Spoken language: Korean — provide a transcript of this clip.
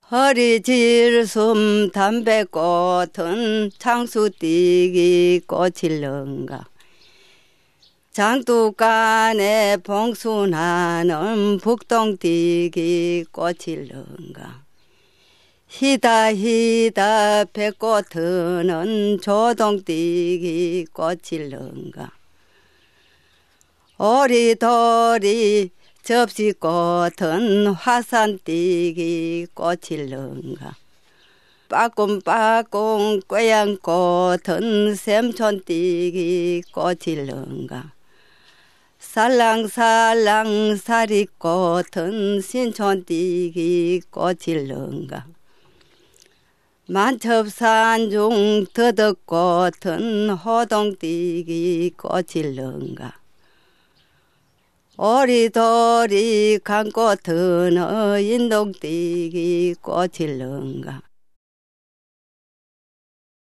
허리질숨 담배꽃은 창수띠기 꽃일런가. 장두간에 봉순하는 북동띠기 꽃일런가. 히다 배꽃은 조동띠기 꽃일런가. 오리도리 접시꽃은 화산띠기 꽃일런가. 빠꿈빠꿈 꾀양꽃은 샘촌띠기 꽃일런가. 살랑살랑 사리꽃은 신촌띠기 꽃일런가. 만첩산중 더덕꽃은 호동띠기 꽃일런가. 오리도리 강꽃은 인동띠기 꽃일런가.